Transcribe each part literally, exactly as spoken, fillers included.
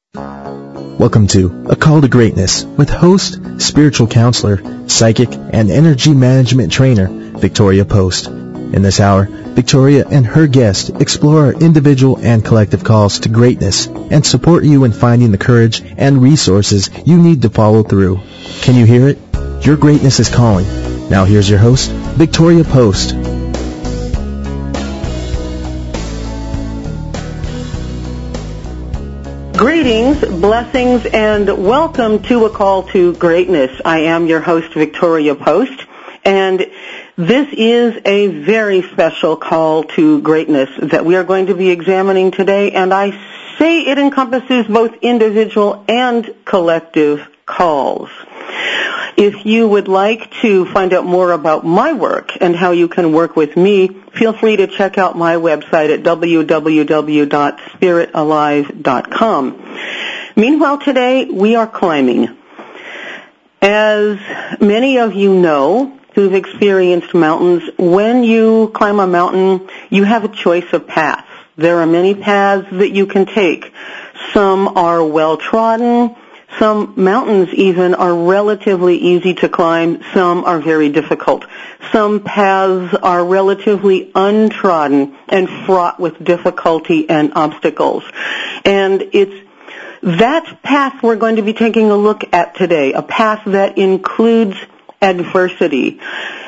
Welcome to A Call to Greatness with host, spiritual counselor, psychic, and energy management trainer, Victoria Post. In this hour, Victoria and her guest explore our individual and collective calls to greatness and support you in finding the courage and resources you need to follow through. Can you hear it? Your greatness is calling. Now here's your host, Victoria Post. Greetings, blessings, and welcome to A Call to Greatness. I am your host, Victoria Post, and this is a very special call to greatness that we are going to be examining today, and I say it encompasses both individual and collective calls. If you would like to find out more about my work and how you can work with me, feel free to check out my website at w w w dot spirit alive dot com. Meanwhile, today we are climbing. As many of you know who've experienced mountains, when you climb a mountain, you have a choice of paths. There are many paths that you can take. Some are well-trodden. Some mountains even are relatively easy to climb. Some are very difficult. Some paths are relatively untrodden and fraught with difficulty and obstacles. And it's that path we're going to be taking a look at today, a path that includes adversity.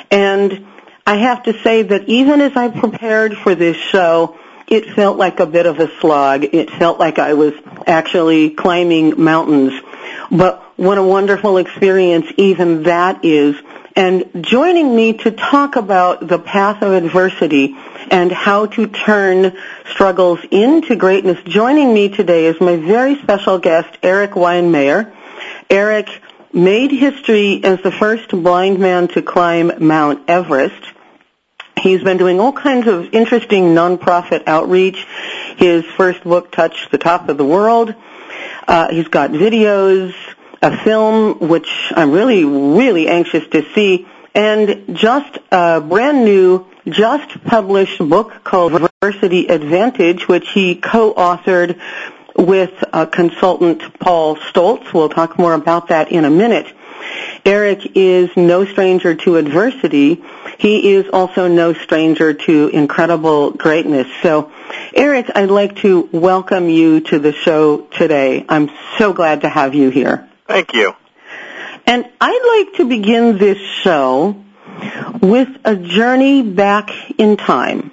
And I have to say that even as I prepared for this show, it felt like a bit of a slog. It felt like I was actually climbing mountains. But what a wonderful experience even that is. And joining me to talk about the path of adversity and how to turn struggles into greatness, joining me today is my very special guest, Eric Weihenmayer. Eric made history as the first blind man to climb Mount Everest. He's been doing all kinds of interesting nonprofit outreach. His first book touched the top of the world. Uh, he's got videos, a film, which I'm really, really anxious to see, and just a brand new, just published book called Adversity Advantage, which he co-authored with uh, consultant Paul Stoltz. We'll talk more about that in a minute. Eric is no stranger to adversity. He is also no stranger to incredible greatness. So, Eric, I'd like to welcome you to the show today. I'm so glad to have you here. Thank you. And I'd like to begin this show with a journey back in time,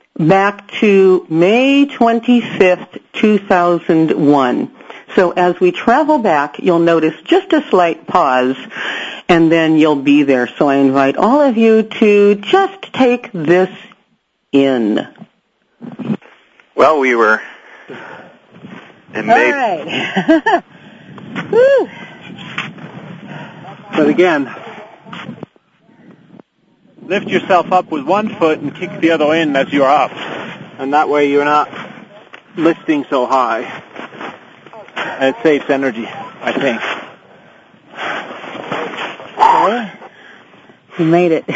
back to May twenty-fifth, two thousand one. So as we travel back, you'll notice just a slight pause, and then you'll be there. So I invite all of you to just take this in. Well, we were in May. All right. Woo. But again, lift yourself up with one foot and kick the other in as you're up. And that way you're not lifting so high. And it saves energy, I think. Okay. You made it.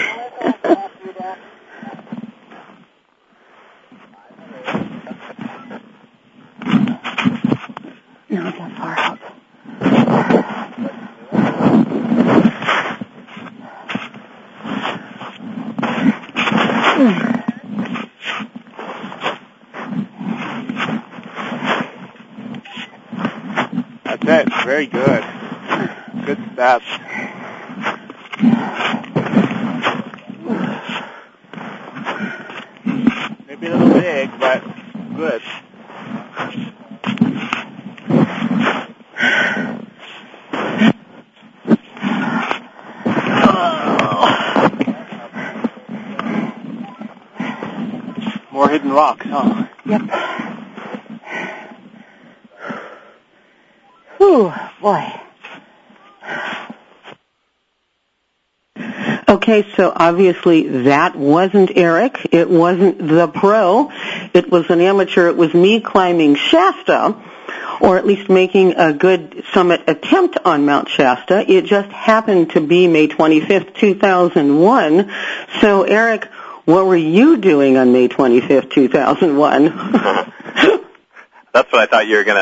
No, it's not far up. That's it. Very good. Good steps. Maybe a little big, but good. More hidden rocks, huh? Yep. Whew, boy. Okay, so obviously that wasn't Eric. It wasn't the pro. It was an amateur. It was me climbing Shasta, or at least making a good summit attempt on Mount Shasta. It just happened to be May twenty-fifth, two thousand one. So, Eric, what were you doing on May twenty-fifth, two thousand one? That's what I thought you were going to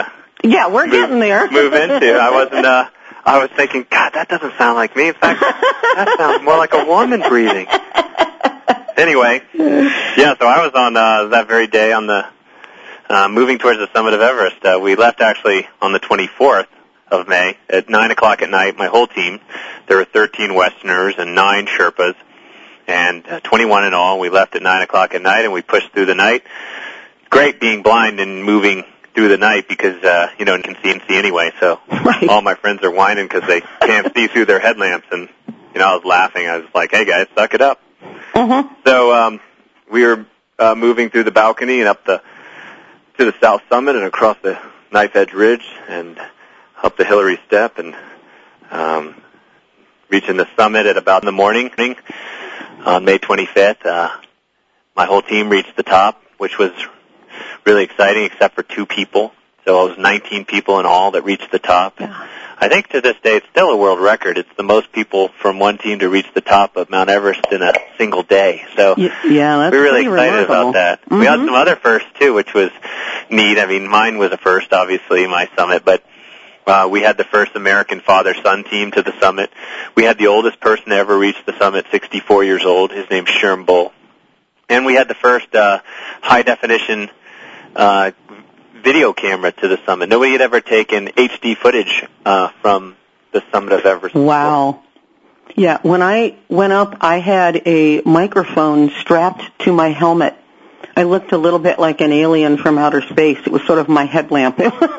Yeah, we're move, getting there. move into. I wasn't. Uh, I was thinking, God, that doesn't sound like me. In fact, that sounds more like a woman breathing. Anyway, yeah. So I was on uh, that very day on the uh, moving towards the summit of Everest. Uh, we left actually on the twenty-fourth of May at nine o'clock at night. My whole team. There were thirteen Westerners and nine Sherpas, and uh, twenty-one in all. We left at nine o'clock at night, and we pushed through the night. Great being blind and moving through the night because, uh, you know, you can see and see anyway. So right. all my friends are whining because they can't see through their headlamps. And, you know, I was laughing. I was like, hey, guys, suck it up. Mm-hmm. So um, we were uh, moving through the balcony and up the to the south summit and across the Knife Edge Ridge and up the Hillary Step and um, reaching the summit at about in the morning on May twenty-fifth. Uh, my whole team reached the top, which was really exciting, except for two people. So it was nineteen people in all that reached the top. Yeah. I think to this day it's still a world record. It's the most people from one team to reach the top of Mount Everest in a single day. So yeah, that's we're really excited remarkable. about that. Mm-hmm. We had some other firsts too, which was neat. I mean, mine was a first, obviously, my summit, but uh, we had the first American father-son team to the summit. We had the oldest person to ever reach the summit, sixty-four years old. His name's Sherm Bull. And we had the first uh, high-definition uh, video camera to the summit. Nobody had ever taken H D footage uh, from the summit of Everest. Wow. Yeah, when I went up, I had a microphone strapped to my helmet. I looked a little bit like an alien from outer space. It was sort of my headlamp.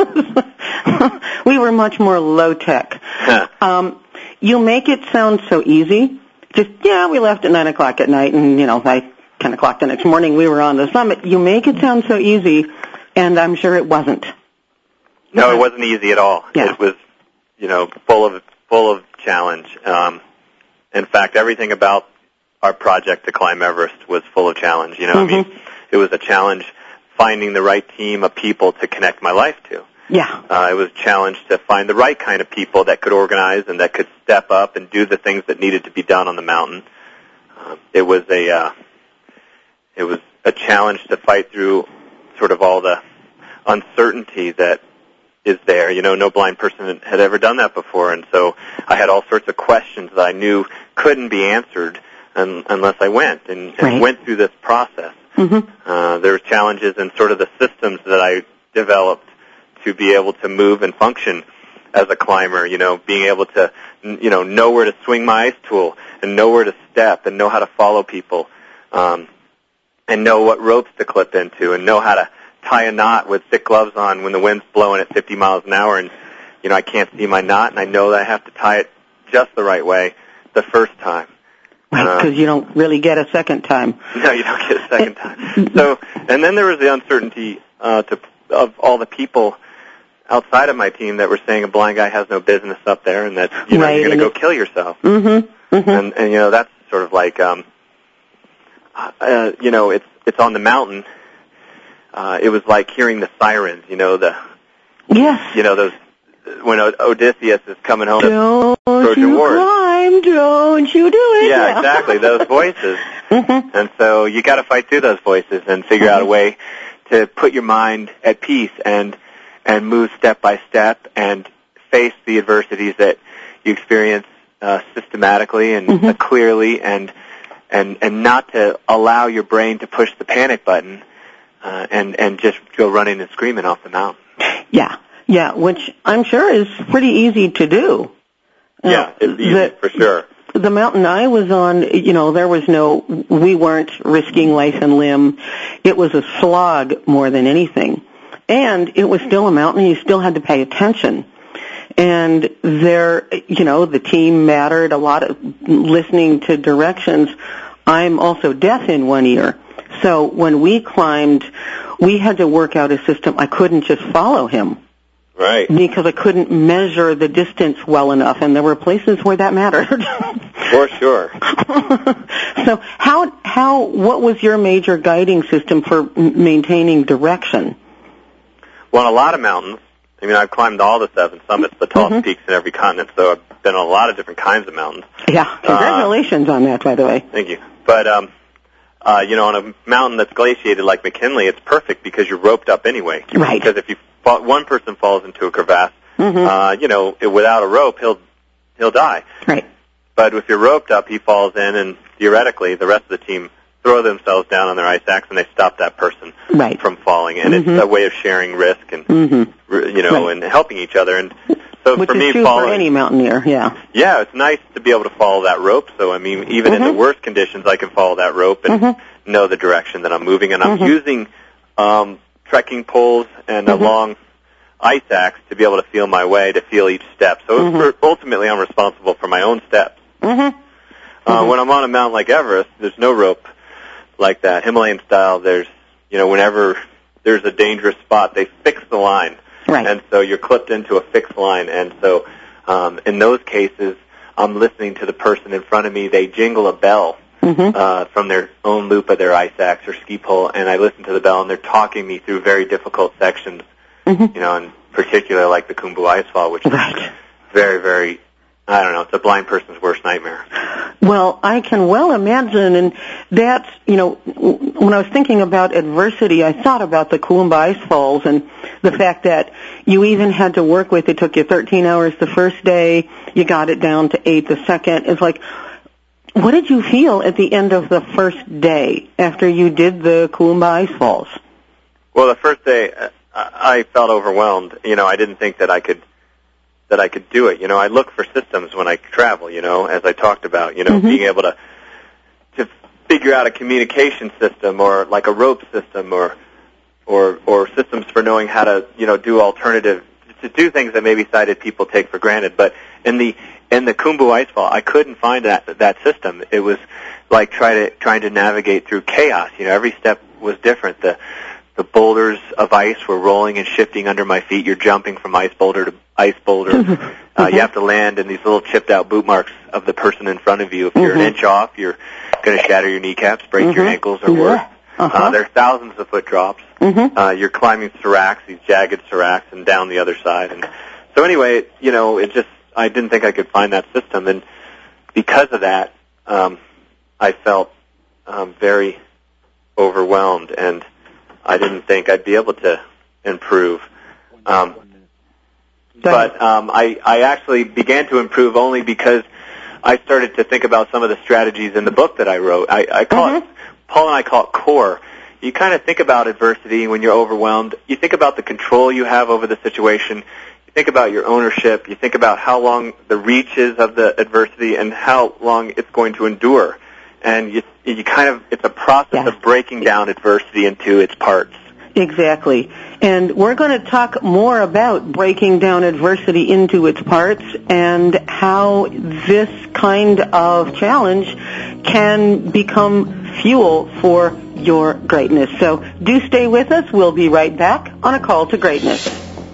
We were much more low-tech. Huh. Um, you make it sound so easy. Just, yeah, we left at nine o'clock at night, and, you know, by ten o'clock the next morning we were on the summit. You make it sound so easy, and I'm sure it wasn't. No, it wasn't easy at all. Yeah. It was, you know, full of full of challenge. Um, in fact, everything about our project to climb Everest was full of challenge. You know, Mm-hmm. I mean, it was a challenge finding the right team of people to connect my life to. Yeah. Uh, it was a challenge to find the right kind of people that could organize and that could step up and do the things that needed to be done on the mountain. Uh, it was a uh, it was a challenge to fight through sort of all the uncertainty that is there. You know, no blind person had ever done that before, and so I had all sorts of questions that I knew couldn't be answered un- unless I went and, and Right. went through this process. Mm-hmm. Uh, there were challenges in sort of the systems that I developed to be able to move and function as a climber, you know, being able to, you know, know where to swing my ice tool and know where to step and know how to follow people, um, and know what ropes to clip into and know how to tie a knot with thick gloves on when the wind's blowing at fifty miles an hour and, you know, I can't see my knot and I know that I have to tie it just the right way the first time. Right, because Uh, you don't really get a second time. No, you don't get a second time. So, and then there was the uncertainty uh, to, of all the people outside of my team that were saying a blind guy has no business up there and that, you know, Right, you're going and to go it- kill yourself. Mm-hmm. Mm-hmm. And, and, you know, that's sort of like, um, uh, you know, it's it's on the mountain. Uh, it was like hearing the sirens, you know, the, Yes. you know, those, when o- Odysseus is coming home. Don't Trojan you Wars. climb, don't you do it. Yeah, exactly, those voices. Mm-hmm. And so you got to fight through those voices and figure out a way to put your mind at peace and and move step by step and face the adversities that you experience uh, systematically and Mhm. uh, clearly, and and and not to allow your brain to push the panic button uh, and and just go running and screaming off the mountain. Yeah, yeah, which I'm sure is pretty easy to do. Yeah, Uh, it's easy the, for sure. The mountain I was on, you know, there was no, we weren't risking life and limb. It was a slog more than anything. And it was still a mountain, you still had to pay attention. And there, you know, the team mattered, a lot of listening to directions. I'm also deaf in one ear. So when we climbed, we had to work out a system. I couldn't just follow him. Right. Because I couldn't measure the distance well enough, and there were places where that mattered. For sure. So how, how, what was your major guiding system for m- maintaining direction? Well, on a lot of mountains, I mean, I've climbed all the seven summits, the tallest Mhm. peaks in every continent, so I've been on a lot of different kinds of mountains. Yeah, congratulations uh, on that, by the way. Thank you. But, um, uh, you know, on a mountain that's glaciated like McKinley, it's perfect because you're roped up anyway. Right. Because if you fa- one person falls into a crevasse, mm-hmm. uh, you know, without a rope, he'll he'll die. Right. But if you're roped up, he falls in, and theoretically, the rest of the team throw themselves down on their ice axe, and they stop that person right. from falling. And mm-hmm. it's a way of sharing risk and mm-hmm. you know, right. and helping each other. And so Which for is me, true following, for any mountaineer, yeah. Yeah, it's nice to be able to follow that rope. So I mean, even mm-hmm. in the worst conditions, I can follow that rope and mm-hmm. know the direction that I'm moving. And I'm mm-hmm. using um, trekking poles and mm-hmm. a long ice axe to be able to feel my way, to feel each step. So mm-hmm. for, ultimately, I'm responsible for my own steps. Mm-hmm. Uh, mm-hmm. When I'm on a mountain like Everest, there's no rope like that. Himalayan style, there's, you know, whenever there's a dangerous spot, they fix the line. Right. And so you're clipped into a fixed line. And so um, in those cases, I'm listening to the person in front of me. They jingle a bell mm-hmm. uh, from their own loop of their ice axe or ski pole, and I listen to the bell, and they're talking me through very difficult sections, mm-hmm. you know, in particular like the Khumbu Icefall, which right. is very, very, I don't know, it's a blind person's worst nightmare. Well, I can well imagine, and that's, you know, when I was thinking about adversity, I thought about the Khumbu Icefalls and the fact that you even had to work with, it took you thirteen hours the first day, you got it down to eight the second. It's like, what did you feel at the end of the first day after you did the Khumbu Icefalls? Well, the first day, I felt overwhelmed. You know, I didn't think that I could that I could do it. You know, I look for systems when I travel, you know, as I talked about, you know, mm-hmm. being able to to figure out a communication system or like a rope system or or or systems for knowing how to, you know, do alternative, to do things that maybe sighted people take for granted. But in the in the Khumbu Icefall, I couldn't find that that system. It was like try to trying to navigate through chaos. You know, every step was different. The The boulders of ice were rolling and shifting under my feet. You're jumping from ice boulder to ice boulder. Mm-hmm. Uh, you have to land in these little chipped-out boot marks of the person in front of you. If you're mm-hmm. an inch off, you're going to shatter your kneecaps, break mm-hmm. your ankles, or worse. Yeah. Uh-huh. Uh, there are thousands of foot drops. Mm-hmm. Uh, you're climbing seracs, these jagged seracs, and down the other side. And so anyway, you know, it just, I didn't think I could find that system. And because of that, um, I felt um, very overwhelmed, and I didn't think I'd be able to improve. Um, but um, I, I actually began to improve only because I started to think about some of the strategies in the book that I wrote. I, I call mm-hmm. it, Paul and I call it core. You kind of think about adversity when you're overwhelmed. You think about the control you have over the situation. You think about your ownership. You think about how long the reach is of the adversity and how long it's going to endure. And you, you kind of, it's a process yeah. of breaking down adversity into its parts. Exactly. And we're going to talk more about breaking down adversity into its parts and how this kind of challenge can become fuel for your greatness. So do stay with us. We'll be right back on A Call to Greatness.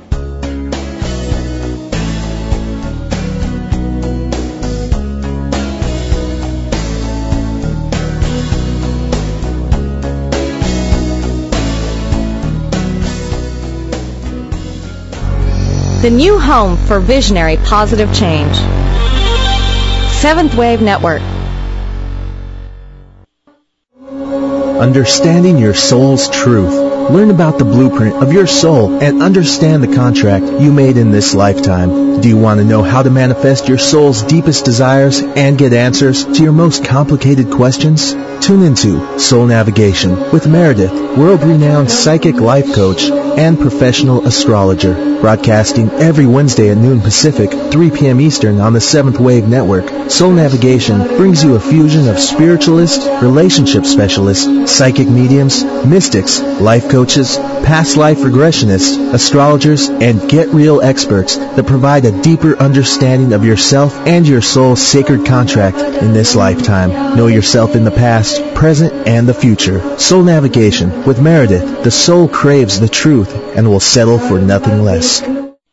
The new home for visionary positive change. Seventh Wave Network. Understanding your soul's truth. Learn about the blueprint of your soul and understand the contract you made in this lifetime. Do you want to know how to manifest your soul's deepest desires and get answers to your most complicated questions? Tune into Soul Navigation with Meredith, world-renowned psychic life coach and professional astrologer, broadcasting every Wednesday at noon Pacific, three p.m. Eastern on the Seventh Wave Network. Soul Navigation brings you a fusion of spiritualists, relationship specialists, psychic mediums, mystics, life coaches, past life regressionists, astrologers, and get real experts that provide a deeper understanding of yourself and your soul's sacred contract in this lifetime. Know yourself in the past, present, and the future. Soul Navigation with Meredith. The soul craves the truth and will settle for nothing less.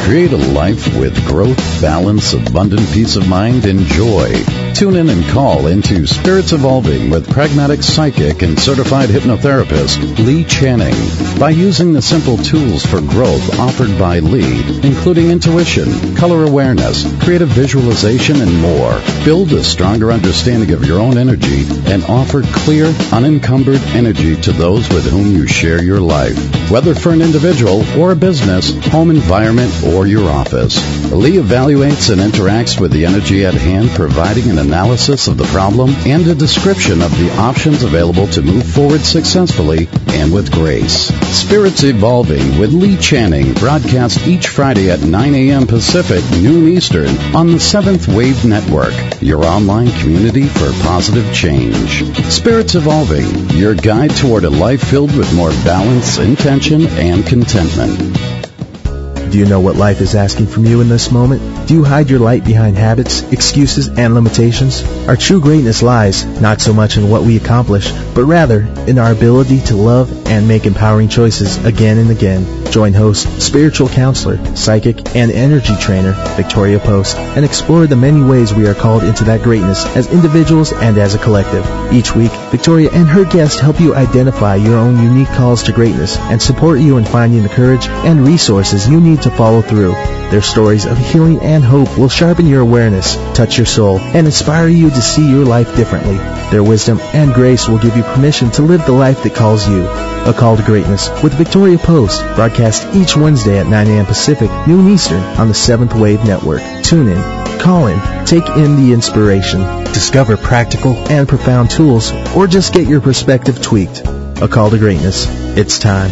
Create a life with growth, balance, abundant peace of mind, and joy. Tune in and call into Spirits Evolving with pragmatic psychic and certified hypnotherapist Lee Channing. By using the simple tools for growth offered by Lee, including intuition, color awareness, creative visualization, and more, build a stronger understanding of your own energy and offer clear, unencumbered energy to those with whom you share your life, whether for an individual or a business, home environment, or your office. Lee evaluates and interacts with the energy at hand, providing an analysis of the problem and a description of the options available to move forward successfully and with grace. Spirits Evolving with Lee Channing broadcast each Friday at nine a.m. Pacific, noon Eastern on the Seventh Wave Network, your online community for positive change. Spirits Evolving, your guide toward a life filled with more balance, intention, and contentment. Do you know what life is asking from you in this moment? Do you hide your light behind habits, excuses, and limitations? Our true greatness lies not so much in what we accomplish, but rather in our ability to love and make empowering choices again and again. Join host, spiritual counselor, psychic, and energy trainer Victoria Post and explore the many ways we are called into that greatness as individuals and as a collective. Each week, Victoria and her guests help you identify your own unique calls to greatness and support you in finding the courage and resources you need to follow through. Their stories of healing and hope will sharpen your awareness, touch your soul, and inspire you to see your life differently. Their wisdom and grace will give you permission to live the life that calls you. A Call to Greatness with Victoria Post, broadcast each Wednesday at nine a.m. Pacific, noon Eastern on the Seventh Wave Network. Tune in, call in, take in the inspiration, discover practical and profound tools, or just get your perspective tweaked. A Call to Greatness. It's time.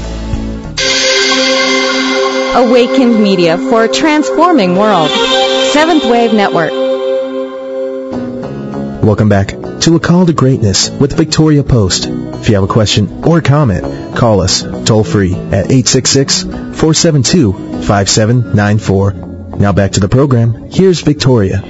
Awakened Media for a transforming world. Seventh Wave Network. Welcome back to A Call to Greatness with Victoria Post. If you have a question or comment, call us toll free at eight six six, four seven two, five seven nine four. Now back to the program. Here's Victoria.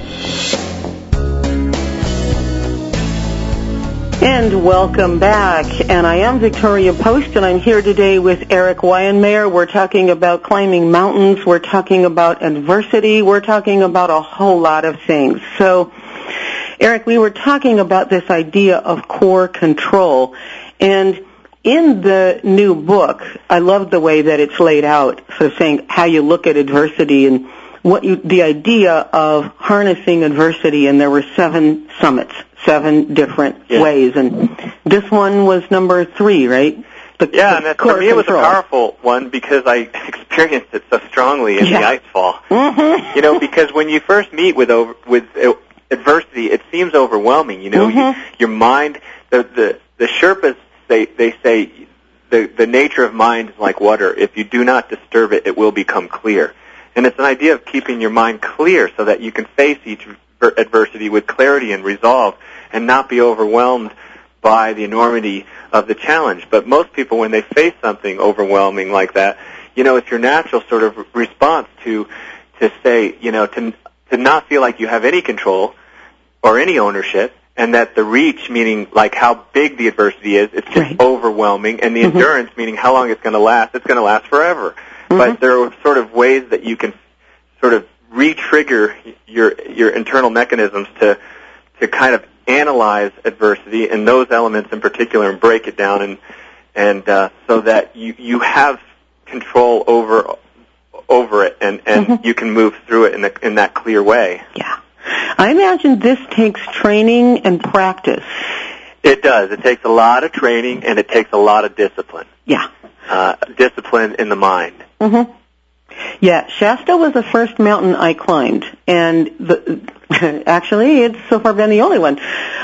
And welcome back. And I am Victoria Post, and I'm here today with Eric Weihenmayer. We're talking about climbing mountains. We're talking about adversity. We're talking about a whole lot of things. So, Eric, we were talking about this idea of core control. And in the new book, I love the way that it's laid out, sort of saying how you look at adversity and what you, the idea of harnessing adversity. And there were seven summits. Seven different yeah. ways, and this one was number three, right? The, yeah, the and that, for me it was a powerful one because I experienced it so strongly in yeah. the ice fall. Mm-hmm. You know, because when you first meet with over, with uh, adversity, it seems overwhelming. You know, mm-hmm. you, your mind, the the the Sherpas, they they say the the nature of mind is like water. If you do not disturb it, it will become clear. And it's an idea of keeping your mind clear so that you can face each adversity with clarity and resolve and not be overwhelmed by the enormity of the challenge. But most people, when they face something overwhelming like that, you know, it's your natural sort of response to to say, you know, to to not feel like you have any control or any ownership, and that the reach, meaning like how big the adversity is, it's just right. overwhelming, and the mm-hmm. endurance, meaning how long it's going to last, it's going to last forever. Mm-hmm. But there are sort of ways that you can sort of re-trigger your your internal mechanisms to to kind of analyze adversity and those elements in particular and break it down and and uh, so that you you have control over over it and and mm-hmm. you can move through it in a, in that clear way. Yeah, I imagine this takes training and practice. It does. It takes a lot of training and it takes a lot of discipline. Yeah, uh, discipline in the mind. Mm-hmm. Yeah, Shasta was the first mountain I climbed, and the, actually it's so far been the only one.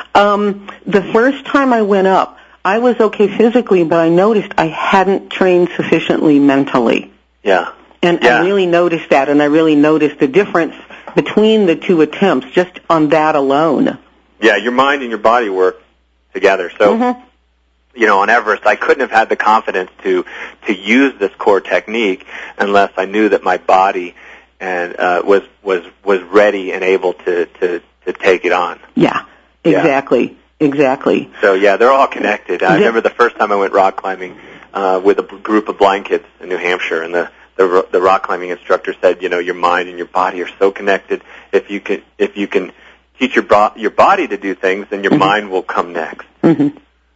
Um, the first time I went up, I was okay physically, but I noticed I hadn't trained sufficiently mentally. Yeah. And yeah. I really noticed that, and I really noticed the difference between the two attempts just on that alone. Yeah, your mind and your body work together. So. Mm-hmm. You know, on Everest, I couldn't have had the confidence to to use this core technique unless I knew that my body and uh, was was was ready and able to, to, to take it on. Yeah, exactly, yeah. exactly. So yeah, they're all connected. I remember the first time I went rock climbing uh, with a group of blind kids in New Hampshire, and the the the rock climbing instructor said, you know, your mind and your body are so connected. If you can if you can teach your bo- your body to do things, then your mm-hmm. mind will come next. Mm-hmm.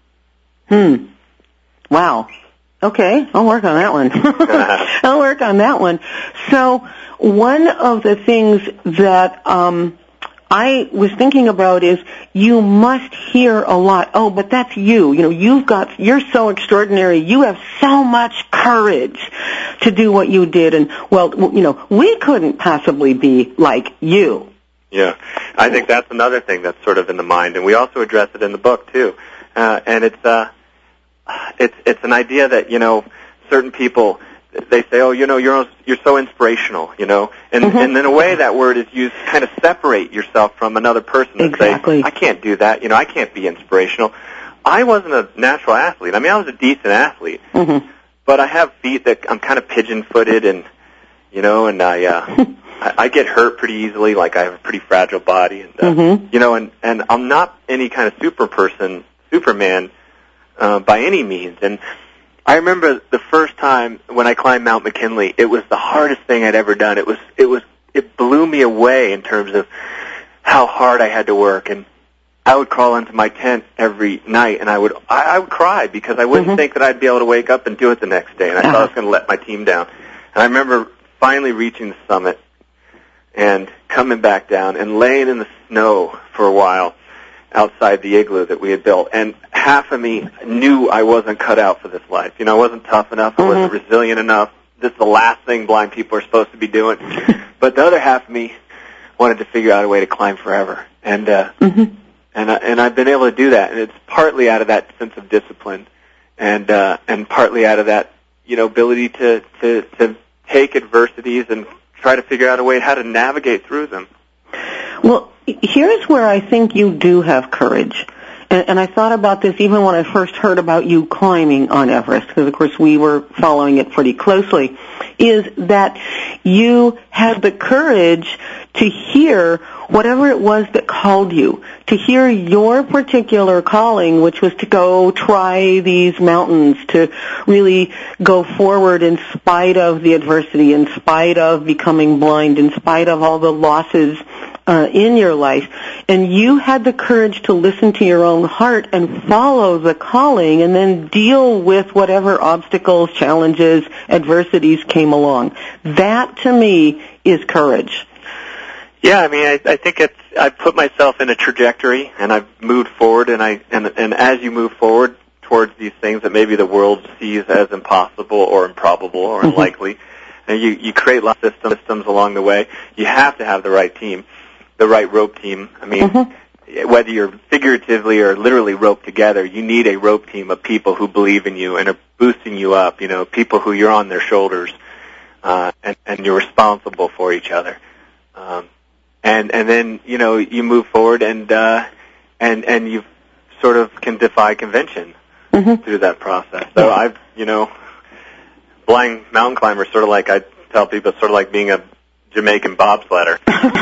Hmm. Wow. Okay, I'll work on that one. I'll work on that one. So one of the things that um, I was thinking about is you must hear a lot. Oh, but that's you. You know, you've got, you're so extraordinary. You have so much courage to do what you did. And, well, you know, we couldn't possibly be like you. Yeah, I think that's another thing that's sort of in the mind. And we also address it in the book, too. Uh, and it's... Uh, It's it's an idea that, you know, certain people, they say, oh, you know, you're you're so inspirational, you know, and mm-hmm. and in a way that word is used to kind of separate yourself from another person and exactly. say, I can't do that, you know, I can't be inspirational. I wasn't a natural athlete. I mean, I was a decent athlete, mm-hmm. but I have feet that I'm kind of pigeon-footed, and you know, and I uh, I, I get hurt pretty easily. Like I have a pretty fragile body, and uh, mm-hmm. you know, and and I'm not any kind of super person, Superman. Uh, by any means. And I remember the first time when I climbed Mount McKinley, it was the hardest thing I'd ever done. It was, it was, it blew me away in terms of how hard I had to work. And I would crawl into my tent every night, and I would, I, I would cry because I wouldn't mm-hmm. think that I'd be able to wake up and do it the next day. And I uh-huh. thought I was going to let my team down. And I remember finally reaching the summit and coming back down and laying in the snow for a while outside the igloo that we had built. And half of me knew I wasn't cut out for this life. You know, I wasn't tough enough. I wasn't mm-hmm. resilient enough. This is the last thing blind people are supposed to be doing. But the other half of me wanted to figure out a way to climb forever. And uh, mm-hmm. and uh, and I've been able to do that. And it's partly out of that sense of discipline, and uh, and partly out of that, you know, ability to, to, to take adversities and try to figure out a way how to navigate through them. Well, here's where I think you do have courage. And, and I thought about this even when I first heard about you climbing on Everest, because, of course, we were following it pretty closely, is that you had the courage to hear whatever it was that called you, to hear your particular calling, which was to go try these mountains, to really go forward in spite of the adversity, in spite of becoming blind, in spite of all the losses uh, in your life. And you had the courage to listen to your own heart and follow the calling and then deal with whatever obstacles, challenges, adversities came along. That, to me, is courage. Yeah, I mean, I, I think it's, I've put myself in a trajectory, and I've moved forward, and I, and, and as you move forward towards these things that maybe the world sees as impossible or improbable or mm-hmm. unlikely, and you, you create lots of systems, systems along the way. You have to have the right team, the right rope team. I mean, mm-hmm. whether you're figuratively or literally roped together, you need a rope team of people who believe in you and are boosting you up, you know, people who you're on their shoulders, uh, and, and you're responsible for each other. Um, And and then, you know, you move forward and uh, and and you sort of can defy convention mm-hmm. through that process. So yeah. I've, you know, blind mountain climber, sort of like I tell people, sort of like being a Jamaican bobsledder.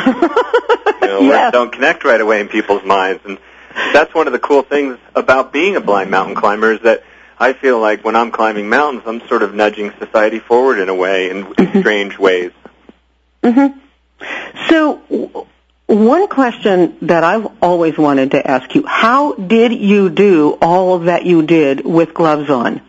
you know, yeah. words don't connect right away in people's minds, and that's one of the cool things about being a blind mountain climber is that I feel like when I'm climbing mountains, I'm sort of nudging society forward in a way, in, mm-hmm. in strange ways. Mm-hmm. So one question that I've always wanted to ask you, how did you do all of that you did with gloves on?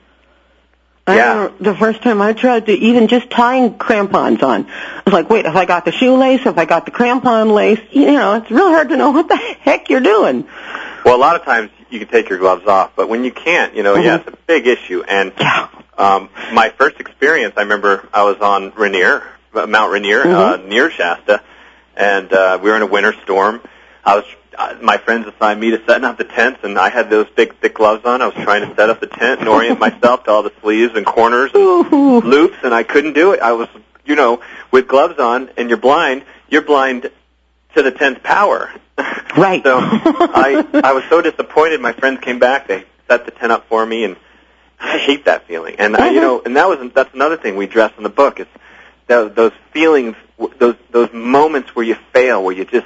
I yeah. remember the first time I tried to, even just tying crampons on, I was like, wait, have I got the shoelace, have I got the crampon lace? You know, it's really hard to know what the heck you're doing. Well, a lot of times you can take your gloves off, but when you can't, you know, mm-hmm. yeah, it's a big issue. And yeah. um, my first experience, I remember I was on Rainier, Mount Rainier, mm-hmm. uh, near Shasta, and uh, we were in a winter storm. I was, uh, my friends assigned me to setting up the tents, and I had those big, thick gloves on. I was trying to set up the tent and orient myself to all the sleeves and corners and Ooh. loops, and I couldn't do it. I was, you know, with gloves on, and you're blind. You're blind to the tent's power. Right. So I, I was so disappointed. My friends came back. They set the tent up for me, and I hate that feeling. And mm-hmm. I, you know, and that was that's another thing we address in the book. It's those, those feelings, those those moments where you fail, where you just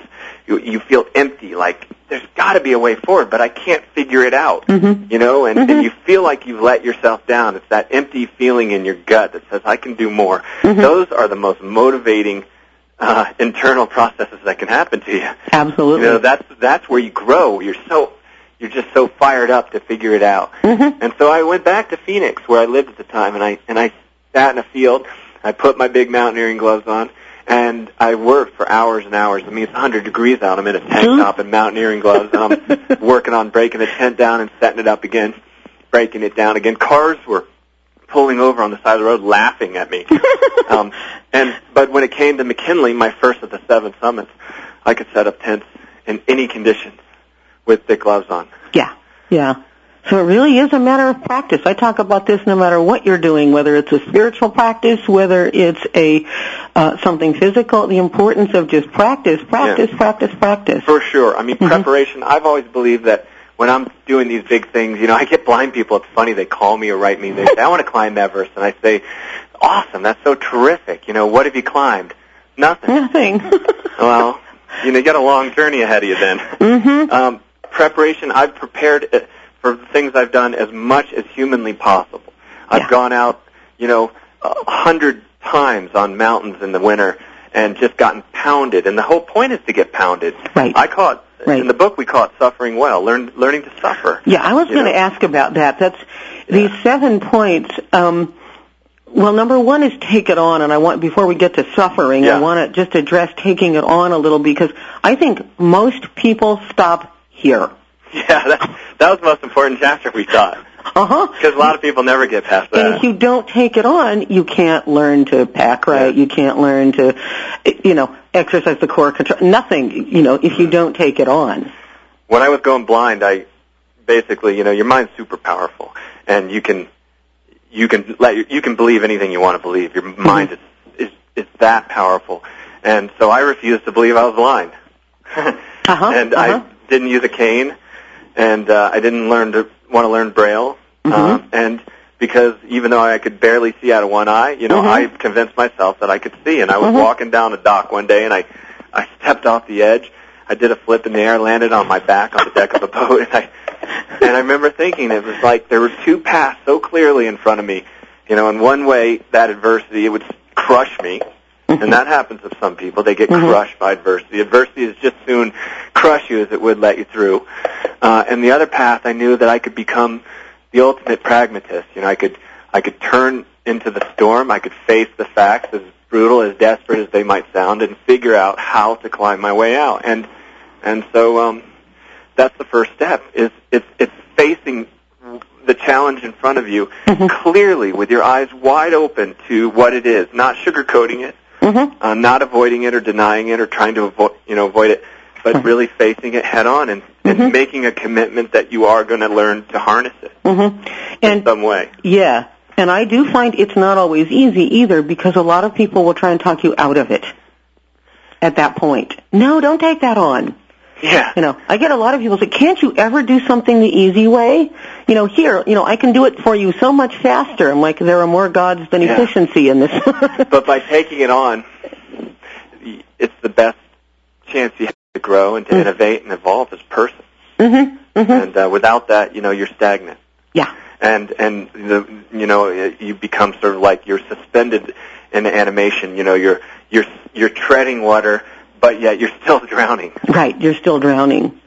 you, you feel empty, like there's got to be a way forward, but I can't figure it out, mm-hmm. you know, and, mm-hmm. and you feel like you've let yourself down. It's that empty feeling in your gut that says, I can do more. Mm-hmm. Those are the most motivating uh, internal processes that can happen to you. Absolutely. You know, that's, that's where you grow. You're so, you're just so fired up to figure it out. Mm-hmm. And so I went back to Phoenix, where I lived at the time, and I, and I sat in a field. I put my big mountaineering gloves on, and I worked for hours and hours. I mean, it's one hundred degrees out. I'm in a tank top and mountaineering gloves, and I'm working on breaking the tent down and setting it up again, breaking it down again. Cars were pulling over on the side of the road, laughing at me. um, and but when it came to McKinley, my first of the seven summits, I could set up tents in any conditions with thick gloves on. Yeah, yeah. So it really is a matter of practice. I talk about this no matter what you're doing, whether it's a spiritual practice, whether it's a uh, something physical, the importance of just practice, practice, yeah. practice, practice. For sure. I mean, mm-hmm. preparation, I've always believed that when I'm doing these big things, you know, I get blind people. It's funny. They call me or write me. They say, I want to climb Everest. And I say, awesome. That's so terrific. You know, what have you climbed? Nothing. Nothing. Well, you know, you got a long journey ahead of you then. Mm-hmm. Um, preparation, I've prepared it for things I've done as much as humanly possible. I've yeah. gone out, you know, a hundred times on mountains in the winter and just gotten pounded. And the whole point is to get pounded. Right. I call it, right. in the book we call it suffering well, learn, learning to suffer. Yeah, I was going to ask about that. That's these yeah. seven points. Um, well, number one is take it on, and I want before we get to suffering, yeah. I want to just address taking it on a little because I think most people stop here. Yeah, that, that was the most important chapter we taught. Uh-huh. Because a lot of people never get past that. And if you don't take it on, you can't learn to pack right. Yeah. You can't learn to, you know, exercise the core control. Nothing, you know, if you don't take it on. When I was going blind, I basically, you know, your mind's super powerful, and you can, you can let you can believe anything you want to believe. Your mind mm-hmm. is, is is that powerful, and so I refused to believe I was blind, uh-huh. and uh-huh. I didn't use a cane. And uh, I didn't learn to want to learn Braille, mm-hmm. um, and because even though I could barely see out of one eye, you know, mm-hmm. I convinced myself that I could see. And I was mm-hmm. walking down a dock one day, and I, I stepped off the edge. I did a flip in the air, landed on my back on the deck of a boat, and I, and I remember thinking it was like there were two paths so clearly in front of me. You know, in one way, that adversity it would crush me. And that happens with some people. They get mm-hmm. crushed by adversity. Adversity is just soon crush you as it would let you through. Uh, and the other path, I knew that I could become the ultimate pragmatist. You know, I could I could turn into the storm. I could face the facts, as brutal, as desperate as they might sound, and figure out how to climb my way out. And and so um, that's the first step. Is it's it's facing the challenge in front of you mm-hmm. clearly with your eyes wide open to what it is, not sugarcoating it. Mm-hmm. Uh, not avoiding it or denying it or trying to avoid, you know, avoid it, but really facing it head on and, and mm-hmm. making a commitment that you are going to learn to harness it mm-hmm. in some way. Yeah, and I do find it's not always easy either because a lot of people will try and talk you out of it at that point. No, don't take that on. Yeah. You know, I get a lot of people say, can't you ever do something the easy way? You know, here, you know, I can do it for you so much faster. I'm like, there are more gods than yeah. efficiency in this. But by taking it on, it's the best chance you have to grow and to mm-hmm. innovate and evolve as a person. Mm-hmm. Mm-hmm. And uh, without that, you know, you're stagnant. Yeah. And, and the, you know, you become sort of like you're suspended in animation. You know, you're, you're, you're treading water, but yet you're still drowning. Right, you're still drowning.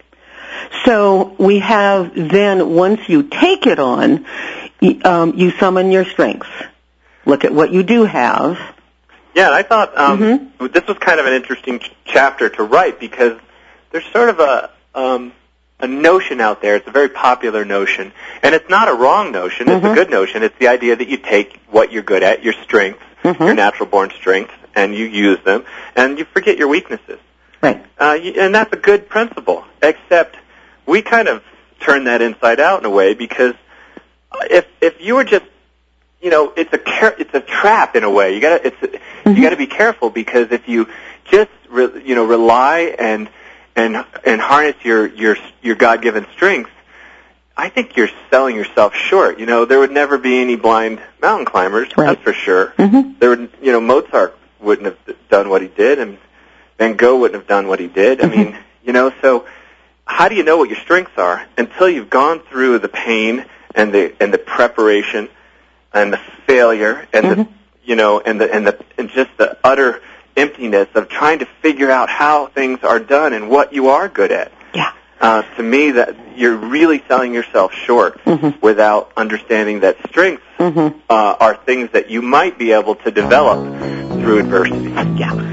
So we have then, once you take it on, um, you summon your strengths. Look at what you do have. Yeah, and I thought um, mm-hmm. this was kind of an interesting ch- chapter to write because there's sort of a um, a notion out there. It's a very popular notion, and it's not a wrong notion. Mm-hmm. It's a good notion. It's the idea that you take what you're good at, your strengths, mm-hmm. your natural-born strengths, and you use them, and you forget your weaknesses. Right. Uh, and that's a good principle, except we kind of turn that inside out in a way because if if you were just, you know, it's a car- it's a trap in a way. You got to it's mm-hmm. you got to be careful because if you just re- you know rely and and and harness your your your God-given strengths, I think you're selling yourself short. You know, there would never be any blind mountain climbers, right. that's for sure. Mm-hmm. There would, you know, Mozart wouldn't have done what he did, and Van Gogh wouldn't have done what he did. Mm-hmm. I mean, You know, so how do you know what your strengths are until you've gone through the pain and the and the preparation and the failure and mm-hmm. the you know and the and the and just the utter emptiness of trying to figure out how things are done and what you are good at. Yeah. Uh, to me, that you're really selling yourself short mm-hmm. without understanding that strengths mm-hmm. uh, are things that you might be able to develop through adversity. Yeah.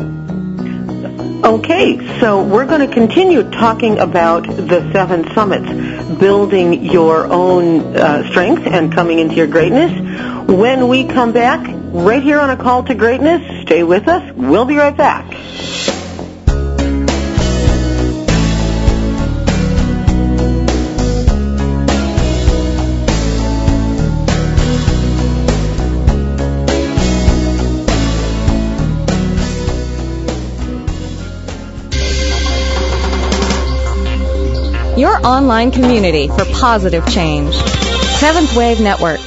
Okay, so we're going to continue talking about the seven summits, building your own uh, strengths and coming into your greatness. When we come back, right here on A Call to Greatness, stay with us. We'll be right back. Your online community for positive change. Seventh Wave Network.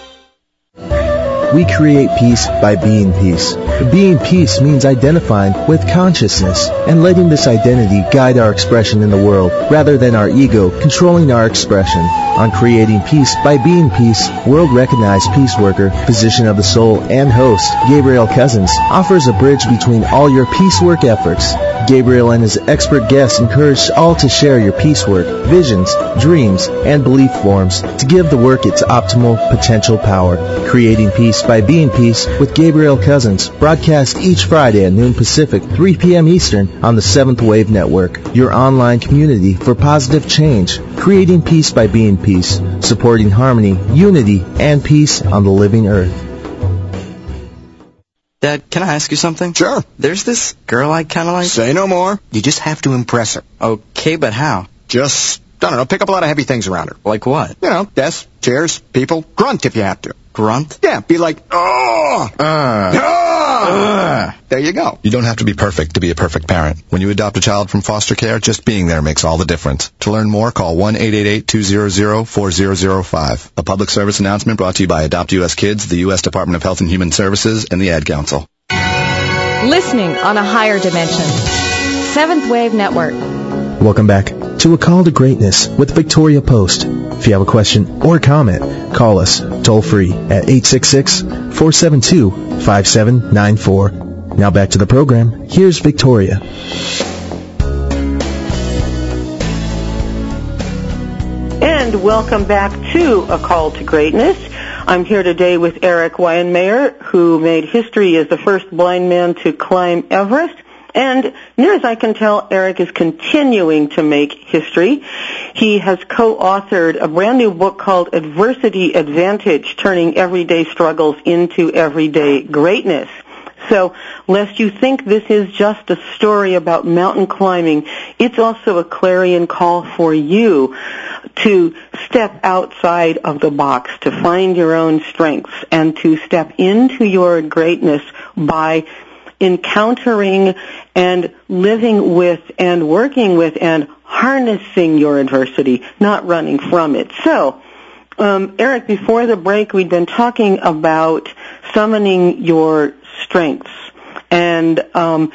We create peace by being peace. Being peace means identifying with consciousness and letting this identity guide our expression in the world rather than our ego controlling our expression. On Creating Peace by Being Peace, world-recognized peace worker, physician of the soul, and host, Gabriel Cousens, offers a bridge between all your peace work efforts. Gabriel and his expert guests encourage all to share your peace work, visions, dreams, and belief forms to give the work its optimal potential power. Creating Peace by Being Peace with Gabriel Cousens, broadcast each Friday at noon Pacific, three p.m. Eastern on the Seventh Wave Network, your online community for positive change. Creating Peace by Being Peace, supporting harmony, unity, and peace on the living earth. Dad, can I ask you something? Sure. There's this girl I kind of like. Say no more. You just have to impress her. Okay, but how? Just, I don't know, pick up a lot of heavy things around her. Like what? You know, desks, chairs, people. Grunt if you have to. Grunt? Yeah, be like, oh! Uh. Oh! There you go. You don't have to be perfect to be a perfect parent. When you adopt a child from foster care, just being there makes all the difference. To learn more, call one eight eight eight, two hundred, four thousand five. A public service announcement brought to you by Adopt U S Kids, the U S Department of Health and Human Services, and the Ad Council. Listening on a higher dimension. Seventh Wave Network. Welcome back to A Call to Greatness with Victoria Post. If you have a question or comment, call us toll free at eight six six, four seven two, five seven nine four. Now back to the program. Here's Victoria. And welcome back to A Call to Greatness. I'm here today with Eric Weihenmayer, who made history as the first blind man to climb Everest. And near as I can tell, Eric is continuing to make history. He has co-authored a brand new book called Adversity Advantage, Turning Everyday Struggles into Everyday Greatness. So, lest you think this is just a story about mountain climbing, it's also a clarion call for you to step outside of the box, to find your own strengths, and to step into your greatness by encountering and living with and working with and harnessing your adversity, not running from it. So, um, Eric, before the break, we'd been talking about summoning your strengths, and um,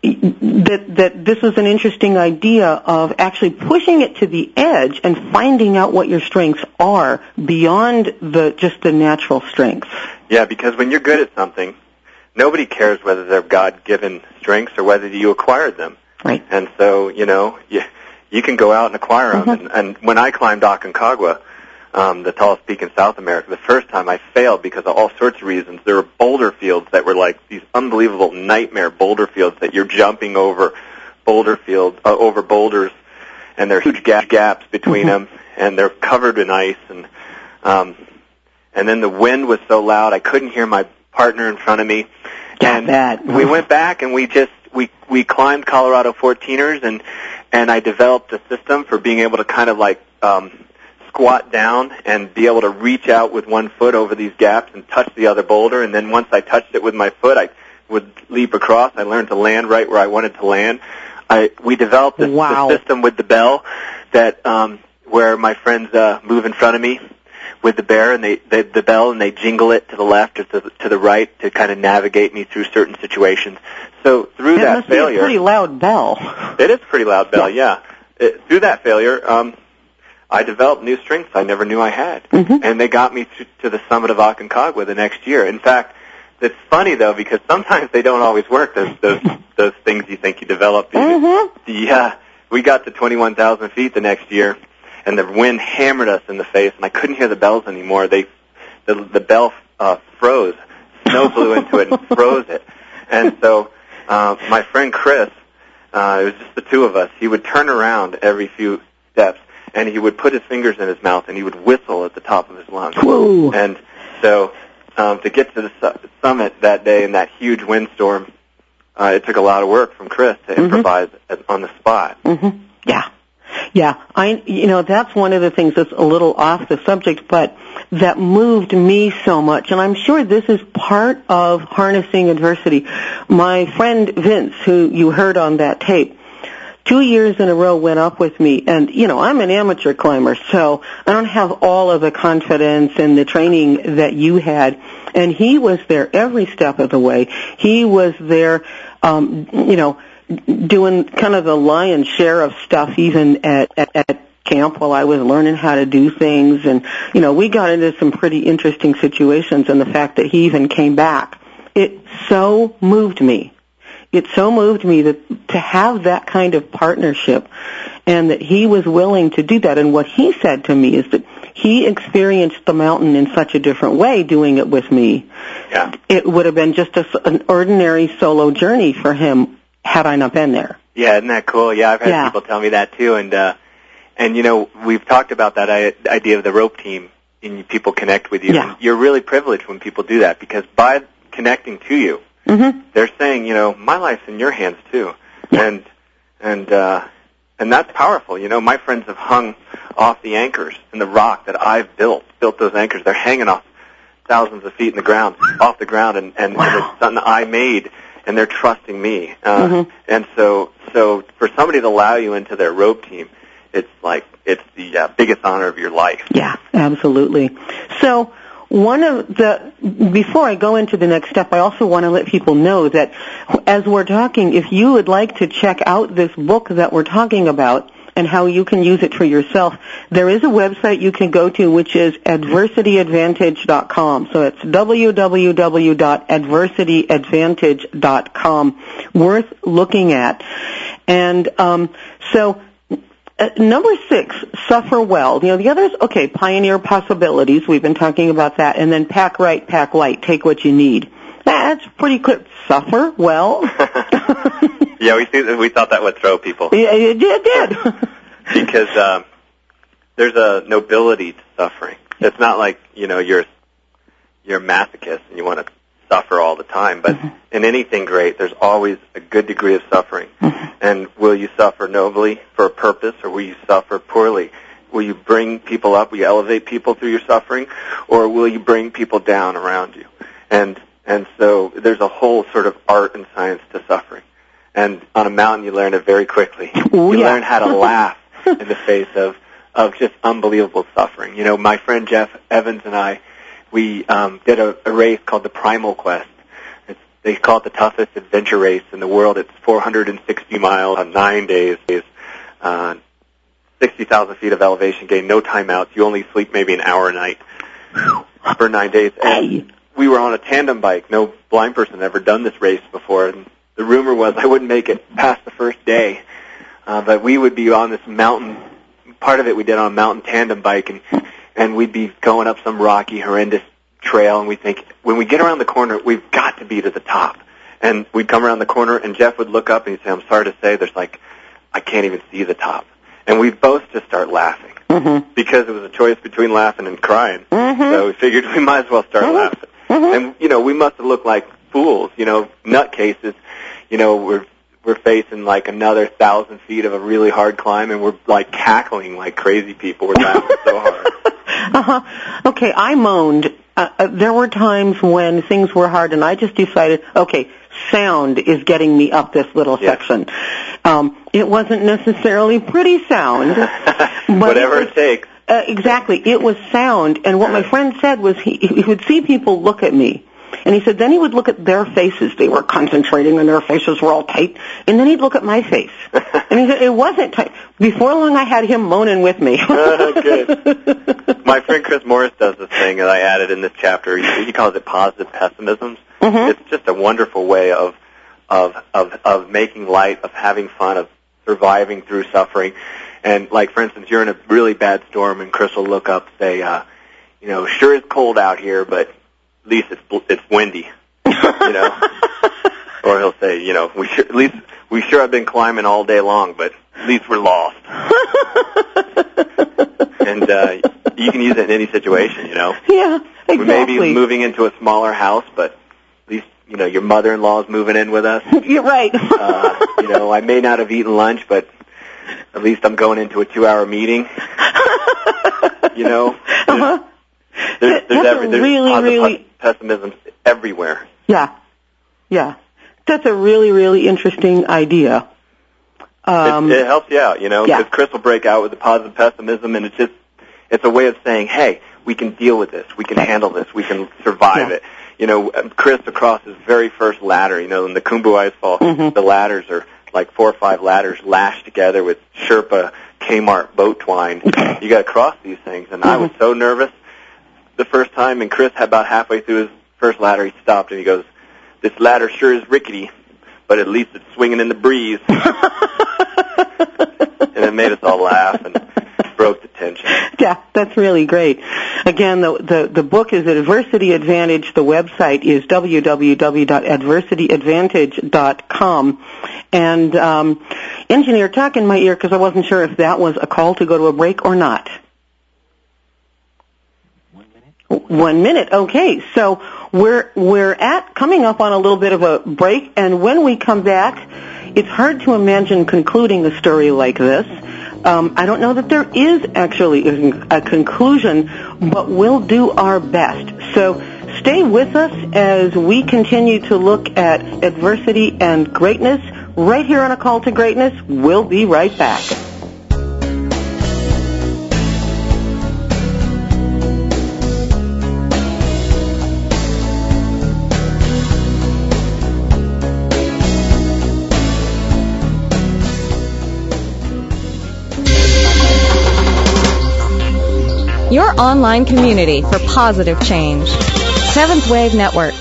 that that this was an interesting idea of actually pushing it to the edge and finding out what your strengths are beyond the just the natural strengths. Yeah, because when you're good at something, nobody cares whether they're God-given strengths or whether you acquired them. Right. And so, you know, you, you can go out and acquire them. Mm-hmm. And, and when I climbed Aconcagua, um, the tallest peak in South America, the first time I failed because of all sorts of reasons. There were boulder fields that were like these unbelievable nightmare boulder fields that you're jumping over boulder fields, uh, over boulders, and there are huge gap, gaps between mm-hmm. them, and they're covered in ice. And um, and then the wind was so loud I couldn't hear my partner in front of me. Got and that. we went back and we just we we climbed Colorado fourteeners, and and I developed a system for being able to kind of like um squat down and be able to reach out with one foot over these gaps and touch the other boulder, and then once I touched it with my foot, I would leap across. I learned to land right where I wanted to land. I we developed this, wow. this system with the bell that um where my friends uh move in front of me with the bear and they, they the bell and they jingle it to the left or to the, to the right to kind of navigate me through certain situations. So through that, that must failure, be a pretty loud bell. It is a pretty loud bell, yeah. yeah. It, through that failure, um, I developed new strengths I never knew I had, mm-hmm. and they got me to, to the summit of Aconcagua the next year. In fact, it's funny though because sometimes they don't always work. Those those those things you think you develop. Mm-hmm. Yeah, we got to twenty-one thousand feet the next year. And the wind hammered us in the face, and I couldn't hear the bells anymore. They, the, the bell uh, froze. Snow blew into it and froze it. And so uh, my friend Chris, uh, it was just the two of us, he would turn around every few steps, and he would put his fingers in his mouth, and he would whistle at the top of his lungs. Whoa. And so um, to get to the su- summit that day in that huge windstorm, uh, it took a lot of work from Chris to mm-hmm. improvise at, on the spot. Mm-hmm. Yeah. Yeah, I, you know, that's one of the things that's a little off the subject, but that moved me so much, and I'm sure this is part of harnessing adversity. My friend Vince, who you heard on that tape, two years in a row went up with me, and, you know, I'm an amateur climber, so I don't have all of the confidence and the training that you had, and he was there every step of the way. He was there, um, you know, doing kind of the lion's share of stuff even at, at, at camp while I was learning how to do things. And, you know, we got into some pretty interesting situations, and the fact that he even came back, it so moved me. It so moved me that to have that kind of partnership and that he was willing to do that. And what he said to me is that he experienced the mountain in such a different way doing it with me. Yeah. It would have been just a, an ordinary solo journey for him had I not been there. Yeah, isn't that cool? Yeah, I've had yeah. people tell me that too, and uh, and you know we've talked about that idea of the rope team, and people connect with you. Yeah. And you're really privileged when people do that because by connecting to you, mm-hmm. they're saying, you know, my life's in your hands too, yeah. and and uh, and that's powerful. You know, my friends have hung off the anchors in the rock that I've built. Built those anchors. They're hanging off thousands of feet in the ground, off the ground, and and, wow. and it's something I made. And they're trusting me. Uh, mm-hmm. And so, so for somebody to allow you into their rope team, it's like, it's the uh, biggest honor of your life. Yeah, absolutely. So one of the, before I go into the next step, I also want to let people know that as we're talking, if you would like to check out this book that we're talking about, and how you can use it for yourself, there is a website you can go to which is adversity advantage dot com. So it's w w w dot adversity advantage dot com. Worth looking at. And um, so uh, number six, suffer well. You know, the others, okay, pioneer possibilities. We've been talking about that. And then pack right, pack light, take what you need. That's pretty clear. Suffer well. Yeah, we see, we thought that would throw people. Yeah, it did. It did. Because um, there's a nobility to suffering. It's not like, you know, you're you're a masochist and you want to suffer all the time. But mm-hmm. in anything great, there's always a good degree of suffering. Mm-hmm. And will you suffer nobly for a purpose, or will you suffer poorly? Will you bring people up? Will you elevate people through your suffering, or will you bring people down around you? And and so there's a whole sort of art and science to suffering. And on a mountain, you learn it very quickly. Ooh, you yeah. learn how to laugh in the face of, of just unbelievable suffering. You know, my friend Jeff Evans and I, we um, did a, a race called the Primal Quest. It's, they call it the toughest adventure race in the world. It's four hundred sixty miles on nine days, uh, sixty thousand feet of elevation gain, no timeouts. You only sleep maybe an hour a night for nine days. And hey. we were on a tandem bike. No blind person had ever done this race before. And the rumor was I wouldn't make it past the first day, uh, but we would be on this mountain. Part of it we did on a mountain tandem bike, and and we'd be going up some rocky, horrendous trail, and we think, when we get around the corner, we've got to be to the top. And we'd come around the corner, and Jeff would look up and he'd say, I'm sorry to say, there's like, I can't even see the top. And we'd both just start laughing, mm-hmm. because it was a choice between laughing and crying. Mm-hmm. So we figured we might as well start mm-hmm. laughing. Mm-hmm. And, you know, we must have looked like fools, you know, nutcases. You know, we're we're facing like another thousand feet of a really hard climb, and we're like cackling like crazy people. We're laughing so hard. Uh-huh. Okay, I moaned. Uh, uh, there were times when things were hard, and I just decided, okay, sound is getting me up this little yeah. section. Um, it wasn't necessarily pretty sound. But Whatever it, was, it takes. Uh, exactly. It was sound. And what my friend said was he, he would see people look at me. And he said then he would look at their faces. They were concentrating and their faces were all tight. And then he'd look at my face. And he said it wasn't tight. Before long I had him moaning with me. uh, good. My friend Chris Morris does this thing that I added in this chapter. He, he calls it positive pessimism. Mm-hmm. It's just a wonderful way of, of, of, of making light, of having fun, of surviving through suffering. And like, for instance, you're in a really bad storm and Chris will look up and say, uh, you know, sure it's cold out here, but at least it's it's windy, you know. Or he'll say, you know, we sure, at least we sure have been climbing all day long, but at least we're lost. And uh, you can use it in any situation, you know. Yeah, exactly. We may be moving into a smaller house, but at least, you know, your mother-in-law is moving in with us. You're right. uh, you know, I may not have eaten lunch, but at least I'm going into a two-hour meeting. You know. Uh-huh. There's, there's, That's every, a there's really, positive really pessimism everywhere. Yeah, yeah. That's a really, really interesting idea. Um, it, it helps you out, you know, because yeah. Chris will break out with the positive pessimism, and it's just, it's a way of saying, hey, we can deal with this, we can handle this, we can survive yeah. it. You know, Chris across his very first ladder, you know, in the Khumbu Icefall, mm-hmm. the ladders are like four or five ladders lashed together with Sherpa Kmart boat twine. You got to cross these things, and mm-hmm. I was so nervous the first time, and Chris, about halfway through his first ladder, he stopped and he goes, this ladder sure is rickety, but at least it's swinging in the breeze. And it made us all laugh and broke the tension. Yeah, that's really great. Again, the, the, the book is Adversity Advantage. The website is w w w dot adversity advantage dot com. And um, Engineer, talk in my ear because I wasn't sure if that was a call to go to a break or not. One minute. Okay, so we're we're at coming up on a little bit of a break, and when we come back, it's hard to imagine concluding a story like this. Um, I don't know that there is actually a conclusion, but we'll do our best. So stay with us as we continue to look at adversity and greatness right here on A Call to Greatness. We'll be right back. Your online community for positive change. Seventh Wave Network.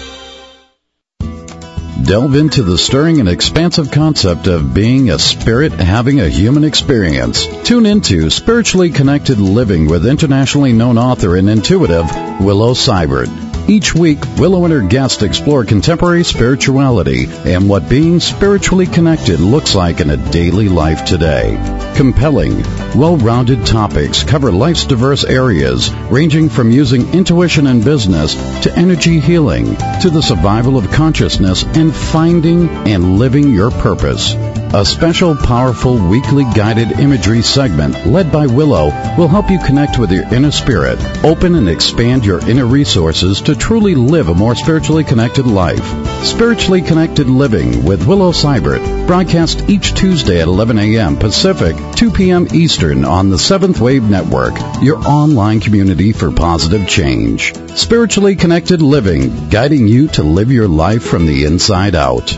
Delve into the stirring and expansive concept of being a spirit having a human experience. Tune into Spiritually Connected Living with internationally known author and intuitive Willow Seibert. Each week, Willow and her guests explore contemporary spirituality and what being spiritually connected looks like in a daily life today. Compelling, well-rounded topics cover life's diverse areas, ranging from using intuition in business to energy healing to the survival of consciousness and finding and living your purpose. A special, powerful, weekly guided imagery segment led by Willow will help you connect with your inner spirit, open and expand your inner resources to truly live a more spiritually connected life. Spiritually Connected Living with Willow Seibert, broadcast each Tuesday at eleven a.m. Pacific, two p.m. Eastern on the Seventh Wave Network, your online community for positive change. Spiritually Connected Living, guiding you to live your life from the inside out.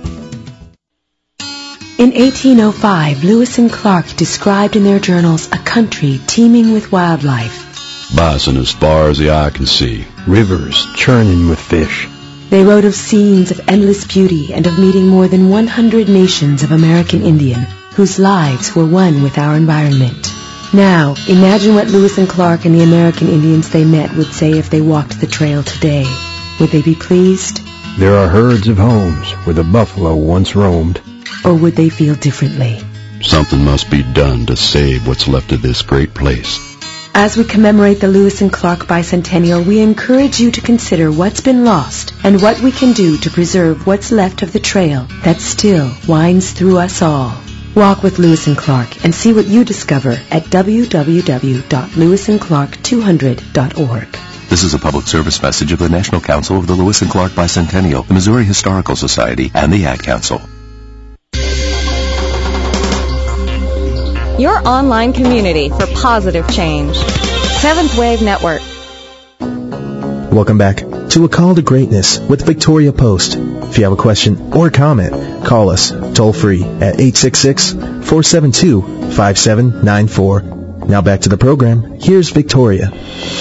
In eighteen oh five, Lewis and Clark described in their journals a country teeming with wildlife. Bison as far as the eye can see. Rivers churning with fish. They wrote of scenes of endless beauty and of meeting more than one hundred nations of American Indian whose lives were one with our environment. Now, imagine what Lewis and Clark and the American Indians they met would say if they walked the trail today. Would they be pleased? There are herds of homes where the buffalo once roamed. Or would they feel differently? Something must be done to save what's left of this great place. As we commemorate the Lewis and Clark bicentennial, we encourage you to consider what's been lost and what we can do to preserve what's left of the trail that still winds through us all. Walk with Lewis and Clark and see what you discover at w w w dot lewis and clark two hundred dot org. This is a public service message of the National Council of the Lewis and Clark Bicentennial, the Missouri Historical Society, and the Ad Council. your online community for positive change. Seventh Wave Network. Welcome back to A Call to Greatness with Victoria Post. If you have a question or comment, call us toll free at eight six six, four seven two, five seven nine four. Now back to the program. Here's Victoria.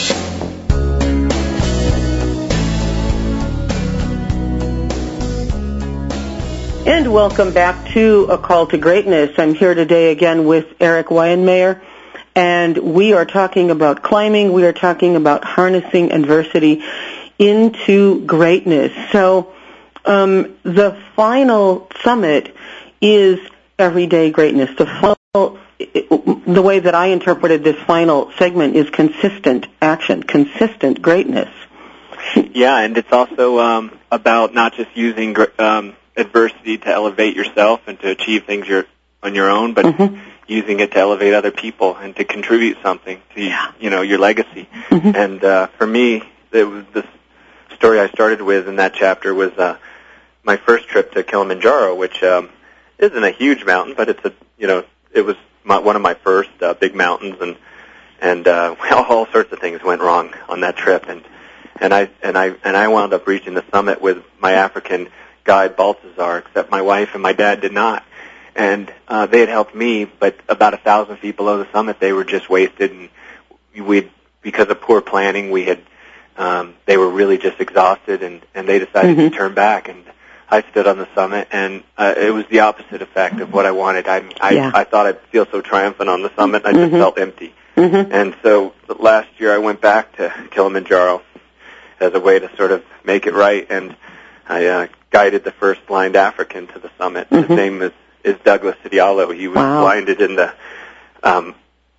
And welcome back to A Call to Greatness. I'm here today again with Eric Weihenmayer, and we are talking about climbing. We are talking about harnessing adversity into greatness. So um, the final summit is everyday greatness. The final, the way that I interpreted this final segment is consistent action, consistent greatness. Yeah, and it's also um, about not just using um, adversity to elevate yourself and to achieve things you're, on your own, but mm-hmm. using it to elevate other people and to contribute something to yeah. you know your legacy. Mm-hmm. And uh, for me, it was the story I started with in that chapter was uh, my first trip to Kilimanjaro, which um, isn't a huge mountain, but it's a you know it was my, one of my first uh, big mountains, and and uh, all sorts of things went wrong on that trip, and and I and I and I wound up reaching the summit with my African guide Balthazar, except my wife and my dad did not. And uh, they had helped me, but about a thousand feet below the summit, they were just wasted. And we, because of poor planning, we had um, they were really just exhausted, and, and they decided mm-hmm. to turn back. And I stood on the summit, and uh, it was the opposite effect of what I wanted. I I, yeah. I thought I'd feel so triumphant on the summit, and I just mm-hmm. felt empty. Mm-hmm. And so last year, I went back to Kilimanjaro as a way to sort of make it right, and I uh, guided the first blind African to the summit. Mm-hmm. His name is, is Douglas Sidialo. He was wow. blinded in the um,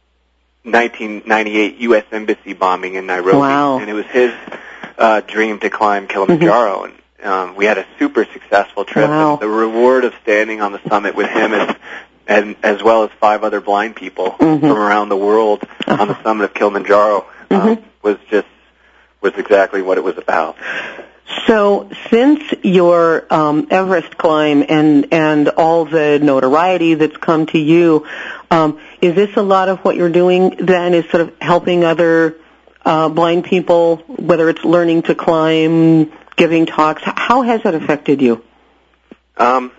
nineteen ninety-eight U S Embassy bombing in Nairobi. Wow. And it was his uh, dream to climb Kilimanjaro. Mm-hmm. And um, we had a super successful trip. Wow. And the reward of standing on the summit with him is, and as well as five other blind people mm-hmm. from around the world uh-huh. on the summit of Kilimanjaro mm-hmm. um, was just was exactly what it was about. So since your um, Everest climb and, and all the notoriety that's come to you, um, is this a lot of what you're doing then, is sort of helping other uh, blind people, whether it's learning to climb, giving talks? How has that affected you? Um,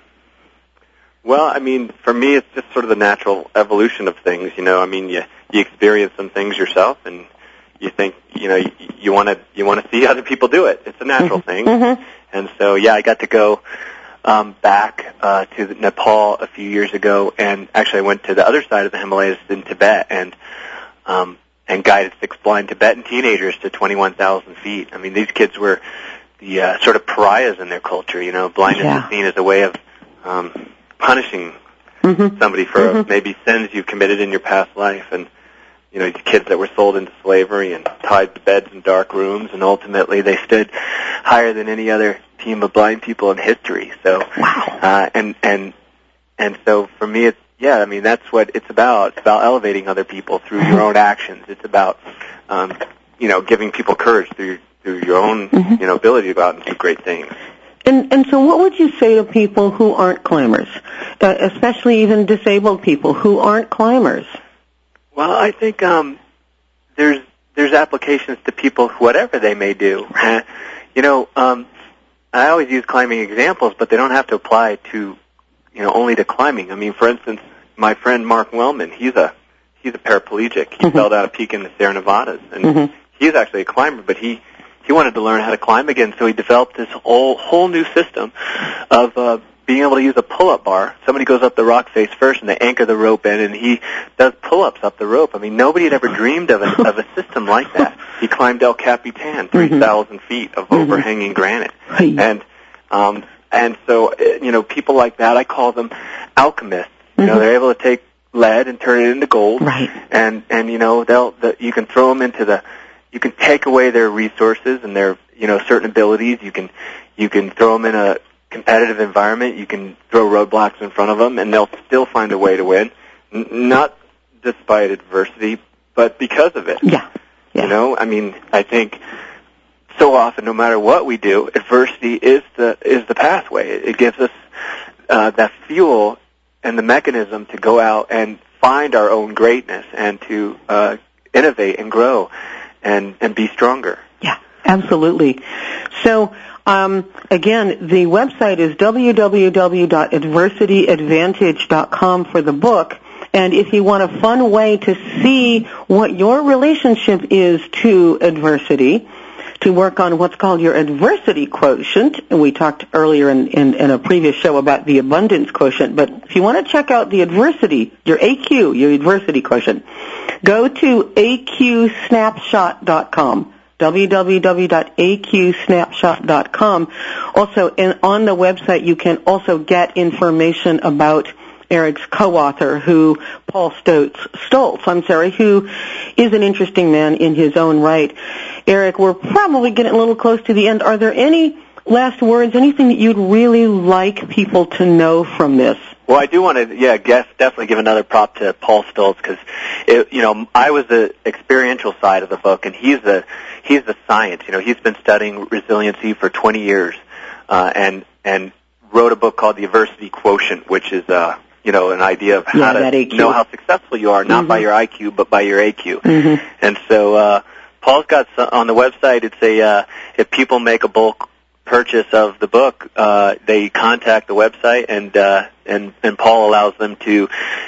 well, I mean, for me, it's just sort of the natural evolution of things, you know. I mean, you, you experience some things yourself, and you think, you know, you, you want to you want to see other people do it. It's a natural mm-hmm. thing. Mm-hmm. And so, yeah, I got to go um, back uh, to Nepal a few years ago, and actually I went to the other side of the Himalayas in Tibet and um, and guided six blind Tibetan teenagers to twenty-one thousand feet. I mean, these kids were the uh, sort of pariahs in their culture. You know, blindness yeah. is seen as a way of um, punishing mm-hmm. somebody for mm-hmm. maybe sins you've committed in your past life. And you know, these kids that were sold into slavery and tied to beds in dark rooms, and ultimately they stood higher than any other team of blind people in history. So, wow. uh, and and and so for me, it's yeah. I mean, that's what it's about. It's about elevating other people through your own actions. It's about um, you know, giving people courage through through your own mm-hmm. you know ability to go out and do great things. And and so, what would you say to people who aren't climbers, uh, especially even disabled people who aren't climbers? Well, I think um, there's there's applications to people, whatever they may do. Uh, you know, um, I always use climbing examples, but they don't have to apply to, you know, only to climbing. I mean, for instance, my friend Mark Wellman, he's a he's a paraplegic. He mm-hmm. fell down a peak in the Sierra Nevadas, and mm-hmm. he's actually a climber, but he he wanted to learn how to climb again, so he developed this whole whole new system of uh, being able to use a pull-up bar. Somebody goes up the rock face first, and they anchor the rope in, and he does pull-ups up the rope. I mean, nobody had ever dreamed of a, of a system like that. He climbed El Capitan, three thousand mm-hmm. feet of overhanging granite. And um, and so, you know, people like that, I call them alchemists. You know, mm-hmm. they're able to take lead and turn it into gold. Right. And, and you know, they'll the, you can throw them into the, you can take away their resources and their, you know, certain abilities. You can, you can throw them in a competitive environment. You can throw roadblocks in front of them, and they'll still find a way to win. N- not despite adversity, but because of it. Yeah. yeah. You know, I mean, I think so often, no matter what we do, adversity is the is the pathway. It, it gives us uh, that fuel and the mechanism to go out and find our own greatness and to uh, innovate and grow and, and be stronger. Yeah, absolutely. So, um, again, the website is w w w dot adversity advantage dot com for the book. And if you want a fun way to see what your relationship is to adversity, to work on what's called your adversity quotient, and we talked earlier in, in, in a previous show about the abundance quotient, but if you want to check out the adversity, your A Q, your adversity quotient, go to a q snapshot dot com. w w w dot a q snapshot dot com. Also, in, on the website, you can also get information about Eric's co-author, who Paul Stoltz, Stoltz, I'm sorry, who is an interesting man in his own right. Eric, we're probably getting a little close to the end. Are there any last words, anything that you'd really like people to know from this? Well, I do want to, yeah, guess, definitely give another prop to Paul Stoltz because, you know, I was the experiential side of the book, and he's the he's the science. You know, he's been studying resiliency for twenty years, uh, and and wrote a book called The Adversity Quotient, which is uh, you know, an idea of how yeah, to know how successful you are, not mm-hmm. by your I Q, but by your A Q. Mm-hmm. And so uh, Paul's got some, on the website. It's a uh, if people make a bulk purchase of the book, uh, they contact the website, and uh, and and Paul allows them to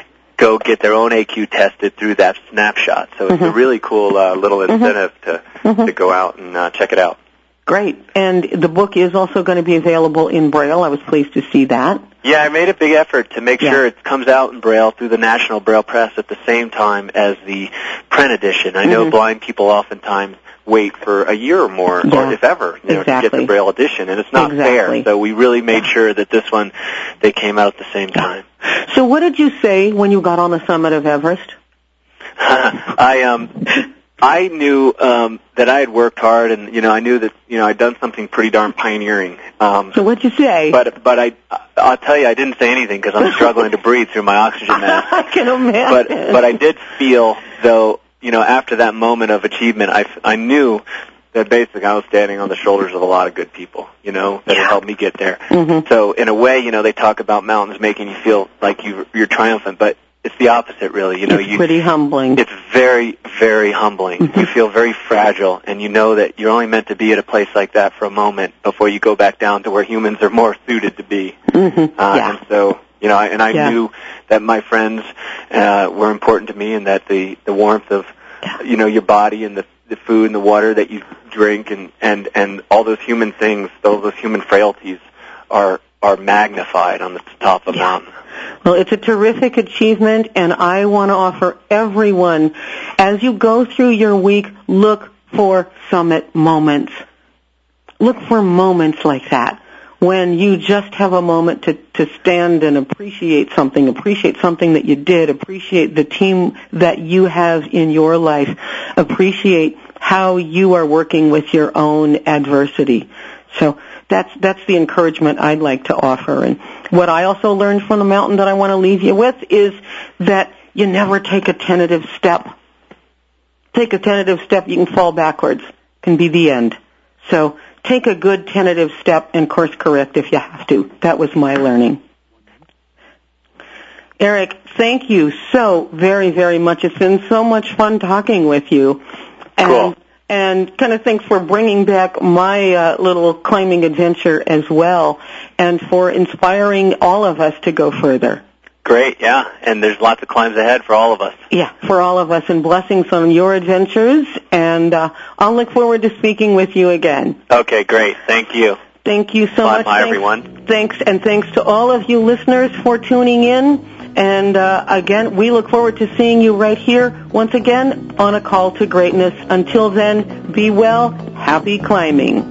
go get their own A Q tested through that snapshot. So it's mm-hmm. a really cool uh, little incentive mm-hmm. to mm-hmm. to go out and uh, check it out. Great. And the book is also going to be available in Braille. I was pleased to see that. Yeah, I made a big effort to make yeah. sure it comes out in Braille through the National Braille Press at the same time as the print edition. I know mm-hmm. blind people oftentimes wait for a year or more, yeah. or if ever, you know, exactly. to get the Braille edition, and it's not exactly. fair. So we really made yeah. sure that this one, they came out at the same time. So what did you say when you got on the summit of Everest? I um. I knew um, that I had worked hard, and you know, I knew that you know I'd done something pretty darn pioneering. Um, so what'd you say? But but I I'll tell you, I didn't say anything because I'm struggling to breathe through my oxygen mask. I can imagine. But but I did feel though, you know, after that moment of achievement, I I knew that basically I was standing on the shoulders of a lot of good people, you know, that yeah. had helped me get there. Mm-hmm. So in a way, you know, they talk about mountains making you feel like you you're triumphant, but it's the opposite, really. You know, it's you, pretty humbling. It's very, very humbling. Mm-hmm. You feel very fragile, and you know that you're only meant to be at a place like that for a moment before you go back down to where humans are more suited to be. Mm-hmm. Uh, yeah. And so, you know, and I yeah. knew that my friends uh, were important to me, and that the the warmth of, you know, your body and the the food and the water that you drink, and and and all those human things, all those human frailties, are are magnified on the top of a yeah. mountain. Well, it's a terrific achievement, and I want to offer everyone, as you go through your week, look for summit moments. Look for moments like that, when you just have a moment to, to stand and appreciate something, appreciate something that you did, appreciate the team that you have in your life, appreciate how you are working with your own adversity. So that's that's the encouragement I'd like to offer. And what I also learned from the mountain that I want to leave you with is that you never take a tentative step. Take a tentative step, you can fall backwards. Can be the end. So take a good tentative step and course correct if you have to. That was my learning. Eric, thank you so very, very much. It's been so much fun talking with you. And cool. And kind of thanks for bringing back my uh, little climbing adventure as well, and for inspiring all of us to go further. Great, yeah, and there's lots of climbs ahead for all of us. Yeah, for all of us, and blessings on your adventures, and uh, I'll look forward to speaking with you again. Okay, great. Thank you. Thank you so bye, much. Bye, thanks, everyone. Thanks, and thanks to all of you listeners for tuning in. And uh, again, we look forward to seeing you right here once again on A Call to Greatness. Until then, be well, happy climbing.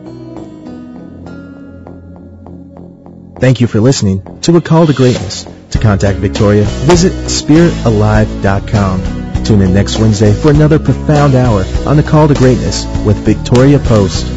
Thank you for listening to A Call to Greatness. To contact Victoria, visit spirit alive dot com. Tune in next Wednesday for another profound hour on A Call to Greatness with Victoria Post.